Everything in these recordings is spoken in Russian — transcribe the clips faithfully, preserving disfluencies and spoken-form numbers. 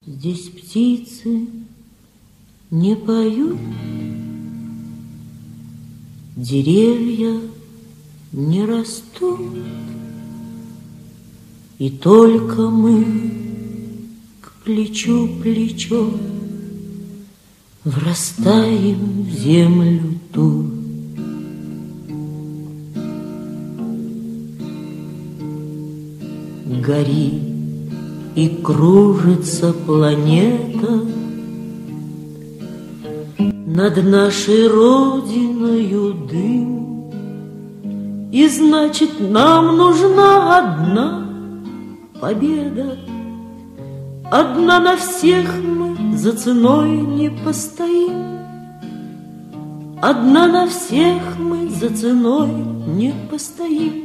Здесь птицы не поют, деревья не растут, и только мы к плечу плечо врастаем в землю ту. Горит и кружится планета над нашей родиною дым, и значит, нам нужна одна победа. Одна на всех мы за ценой не постоим, одна на всех мы за ценой не постоим.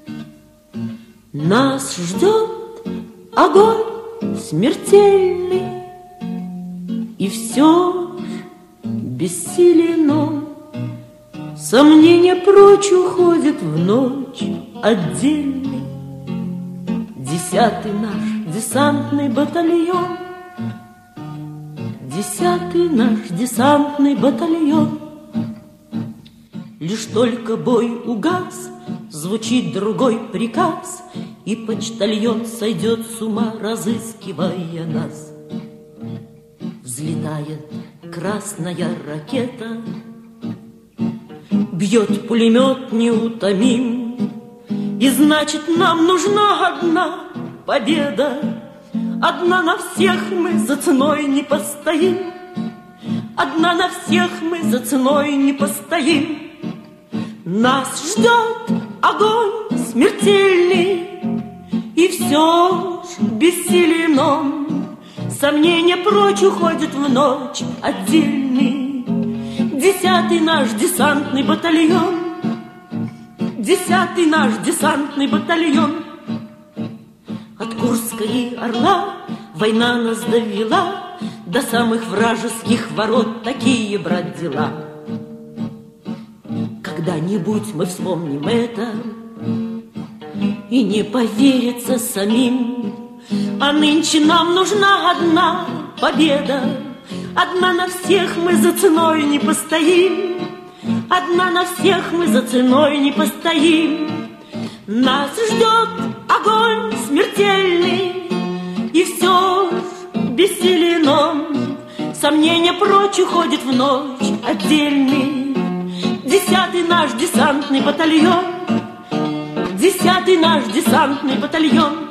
Нас ждет огонь смертельный, и все бессилен он. Сомнения прочь уходят в ночь отдельный. Десятый наш десантный батальон, десятый наш десантный батальон. Лишь только бой угас, звучит другой приказ, и почтальон сойдет с ума, разыскивая нас. Взлетает красная ракета, бьет пулемет неутомим, и значит, нам нужна одна победа. Одна на всех мы за ценой не постоим, одна на всех мы за ценой не постоим. Нас ждет огонь смертельный, и все ж бессилен он. Сомнения прочь уходят в ночь отдельный. Десятый наш десантный батальон, десятый наш десантный батальон. От Курска и Орла война нас довела до самых вражеских ворот. Такие, брат, дела. Когда-нибудь мы вспомним это, и не поверится самим. А нынче нам нужна одна победа. Одна на всех мы за ценой не постоим, одна на всех мы за ценой не постоим. Нас ждет огонь смертельный, и все ж бессилен он. Сомнения прочь уходят в ночь отдельный. Десятый наш десантный батальон, десятый наш десантный батальон.